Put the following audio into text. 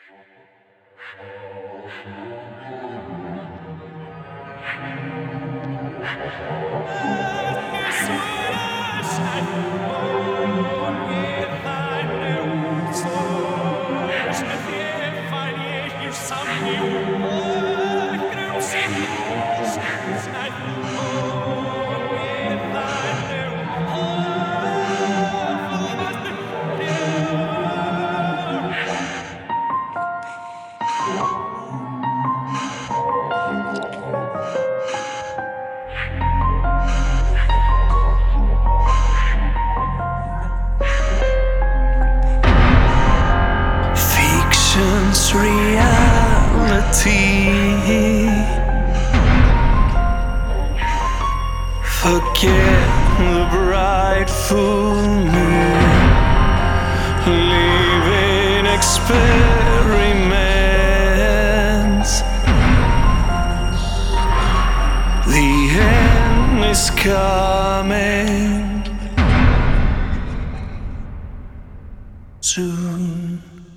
Fiction's reality. Forget the bright full moon, living experiments. The end is coming soon.